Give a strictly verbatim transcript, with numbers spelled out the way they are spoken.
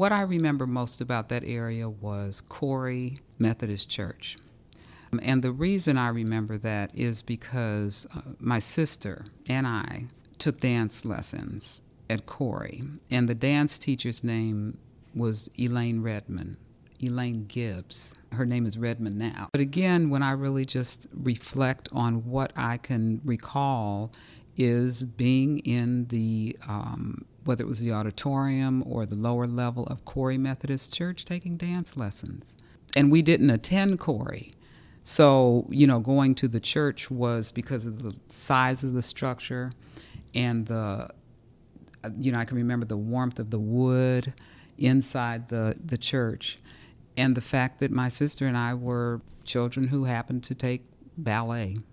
What I remember most about that area was Corey Methodist Church. And the reason I remember that is because uh, my sister and I took dance lessons at Corey, and the dance teacher's name was Elaine Redmond, Elaine Gibbs. Her name is Redmond now. But again, when I really just reflect on what I can recall is being in the, um, whether it was the auditorium or the lower level of Corey Methodist Church, taking dance lessons. And we didn't attend Corey. So, you know, going to the church was because of the size of the structure and the, you know, I can remember the warmth of the wood inside the, the church, and the fact that my sister and I were children who happened to take ballet.